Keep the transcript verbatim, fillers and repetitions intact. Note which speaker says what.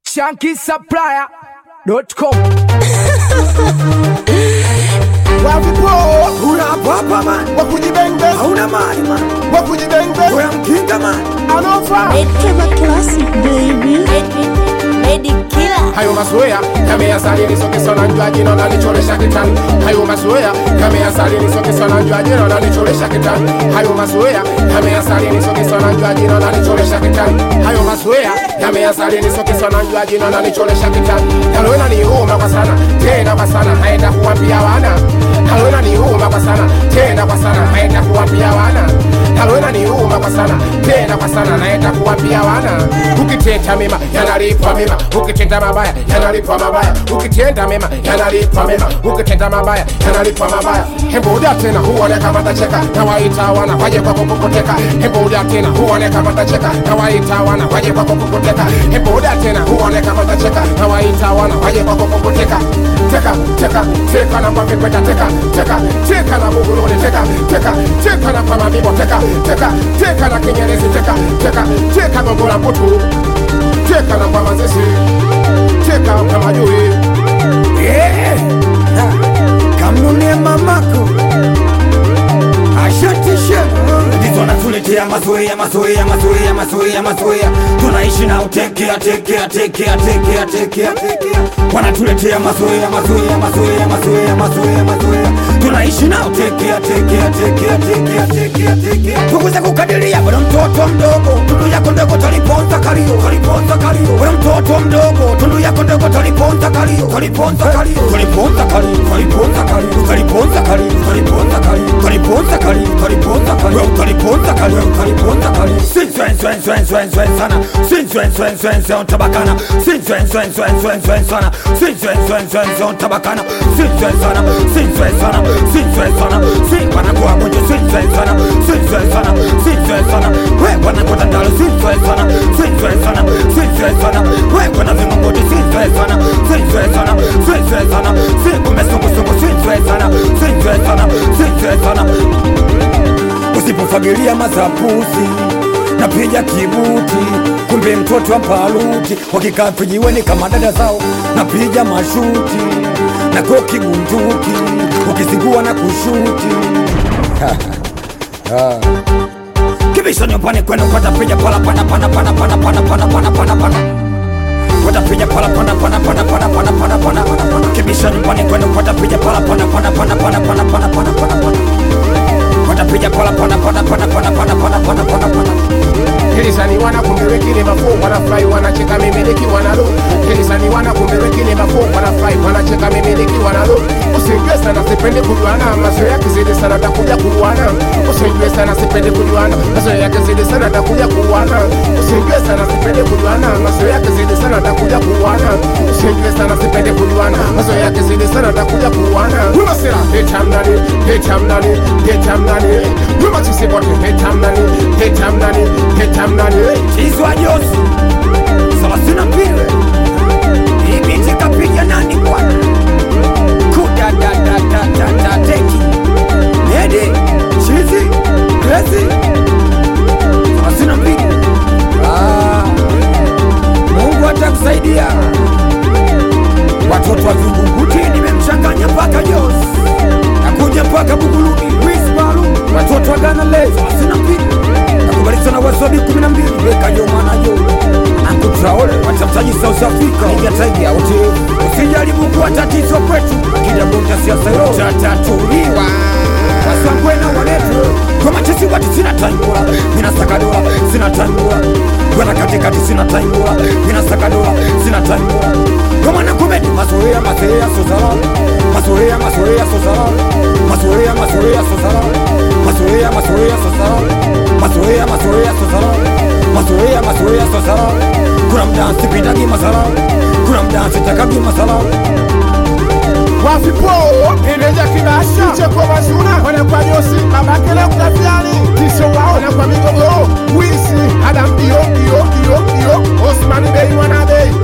Speaker 1: Shanky Supplier dot com.
Speaker 2: Wavipo unapapa man, wakujibenge hauna mali man, wakujibenge wewe mkinga man, anofa
Speaker 3: Edkeba classic baby, Edi killer.
Speaker 4: Hayo mazoea yameyasali nisokesha na njua jino na nicholesha kitani. Hayo mazoea yameyasali nisokesha na njua jino na nicholesha kitani. Hayo mazoea yameyasali nisokesha na njua jino na nicholesha kitani. Hayo mazoea yameyasali nisokesha na njua jino na nicholesha kitani. Haloena ni homa kwa sana, tena kwa sana, haenda kuambia wana. Haloena ni homa kwa sana, tena kwa sana, haenda kuambia wana. Haloena ni homa kwa sana, tena kwa sana, naenda kuambia wana. Ukitenda mema yanalipa mema, ukitenda mabaya yanalipa mabaya. Ukitenda mema yanalipa mema, ukitenda mabaya yanalipa mabaya. Hembudia tena huone kama tacheka, na waita wana waje kwa kukuteka. Hembudia tena huone kama tacheka, na waita wana waje kwa kukuteka. Hembudia tena huone kama tacheka, na waita wana waje kwa kukuteka. Teka, teka, teka na kwa vipeta teka, teka, teka na buguluni teka, teka, teka na kwa mabibo teka, teka, teka na kinyerezi teka, teka, teka gongola mputu, teka na kwa mazesi, teka kwa majui.
Speaker 2: yeah. Kamnunie mamako ashatisha ndizo natuletea mazoea mazoea mazoea mazoea mazoea, tunaishi na utekea tekea tekea tekea tekea tekea, wanatuletea mazoea mazoea mazoea mazoea mazoea mazoea, tunaishi na utekea tekea tekea tekea tekea tekea. Tukuze kukadiria bwana mtoto mdogo, tundu yako ndogo taliponza kalio taliponza kalio, bwana mtoto mdogo tundu yako ndogo taliponza kalio taliponza kalio taliponza kalio taliponza kalio taliponza kalio taliponza kalio taliponza kalio taliponza kalio taliponza kalio taliponza kalio. Sin swen swen swen swen swen sana, sin swen swen swen swen tabakana, sin swen swen swen swen swen sana, sin swen swen swen swen tabakana, sin swen sana, sin swen sana, sin swen sana, sin wana kwa mojo, sin swen sana, sin swen sana, sin swen sana, we wana kwa tandalo, sin swen sana, sin swen sana, sin swen sana, we wana vimongoti, sin swen sana, sin swen sana, sin swen sana, sin kumesungu sungu, sin swen sana, sin swen sana, sin swen sana. Usipofagilia mazapuzi napiga kibuti, kumbe mtoto wa paluti, wakikaa vijiweni kama dada zao napiga mashuti na koki bunduki, ukizingua na kushuti kibisho nyopani kwenu watapiga pala pana pana pana pana pana pana pana pana pana, watapiga pala pana pana pana pana pana pana pana pana, kibisho nyopani kwenu watapiga pala pana pana pana pana pana pana pana pana pana, watapiga pala pana pana pana pana pana pana pana pana pana.
Speaker 4: Kilisani wana kumbe wengine mafuu wanafurahi wanacheka mimi nikiwa na roho. Kilisani wana kumbe wengine mafuu wanafurahi wanacheka mimi nikiwa na roho. Usinjue sana sipende kujuana, mazoea kizidi sana takuja kuuana. Usinjue sana sipende kujuana, mazoea kizidi sana takuja kuuana. Usinjue sana sipende kujuana, mazoea kizidi sana takuja kuuana. Usinjue sana sipende kujuana, mazoea kizidi sana takuja kuuana. Wima sila hetamnani, hetamnani, hetamnani. Wima chisipote hetamnani, hetamnani, hetamnani.
Speaker 2: Chizwa Josi Salasina Pile Ibiti kapiga nani bwana Kuda da da da da da teki Nedi Chizi Crazy Salasina Pile ah, Mungu atakusaidia. Watoto wa Vingunguti nimemchanganya paka Josi, nakuja paka Buguluni Wisbalu, watoto wa Ghana Leo Salasina Pile nakubalisa na wasobi kumi na mbili weka yo manajo Ankutraole watafutaji South Africa Ingia taigi ya hotel. Usijaribu kuwa tatizo kwetu, akija bonga siasa yo tatatuliwa wasangwe na wanetu kwa machesi wati sina taimura, mina saka dola sina taimura, kwa katikati sina taimura, mina saka dola sina taimura. Kwa maana kumedi mazoea mazoea sozala, mazoea mazoea sozala, mazoea mazoea sozala, mazoea mazoea sozala, mazoea mazoea sozala, mazoea mazoea sozala. Kuna mdansi pindagi masala, kuna mdansi takagi masala.
Speaker 4: Wafipo, ineja kibasha Cheko mazuna, wana kwa Josi Mabakela kutafiani, tisho wao wana kwa migogo Wisi, Adam Dio, Dio, Dio, Dio Osmani Bey wana Bey